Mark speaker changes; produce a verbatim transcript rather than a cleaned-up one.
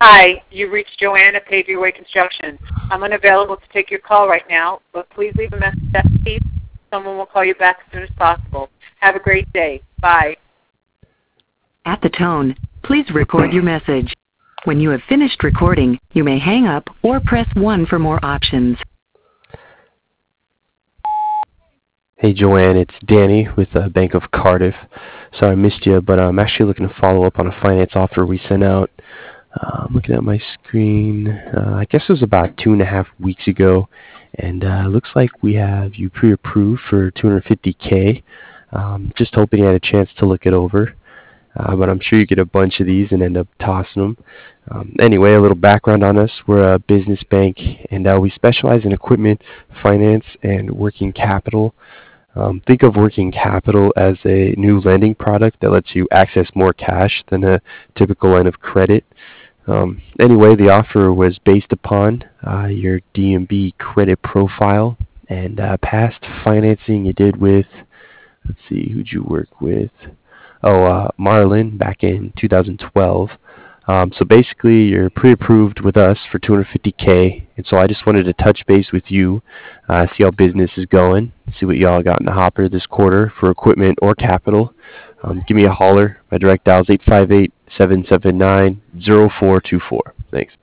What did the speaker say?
Speaker 1: Hi, you reached Joanne at Pave Your Way Construction. I'm unavailable to take your call right now, but please leave a message at the beep. Someone will call you back as soon as possible. Have a great day. Bye.
Speaker 2: At the tone, please record your message. When you have finished recording, you may hang up or press one for more options.
Speaker 3: Hey Joanne, it's Danny with uh, Bank of Cardiff. Sorry I missed you, but I'm actually looking to follow up on a finance offer we sent out. Uh, I'm looking at my screen. Uh, I guess it was about two and a half weeks ago, and uh, looks like we have you pre-approved for two hundred fifty K. Um, just hoping you had a chance to look it over. Uh, but I'm sure you get a bunch of these and end up tossing them. Um, anyway, a little background on us. We're a business bank, and uh, we specialize in equipment, finance, and working capital. Um, think of working capital as a new lending product that lets you access more cash than a typical line of credit. Um, anyway, the offer was based upon uh, your D M B credit profile and uh, past financing you did with, let's see, who'd you work with? Oh, uh, Marlin back in two thousand twelve. Um, so basically, you're pre-approved with us for two hundred fifty K, and so I just wanted to touch base with you, uh, see how business is going, see what y'all got in the hopper this quarter for equipment or capital. Um, give me a holler. My direct dial is eight five eight, seven seven nine, zero four two four. Thanks.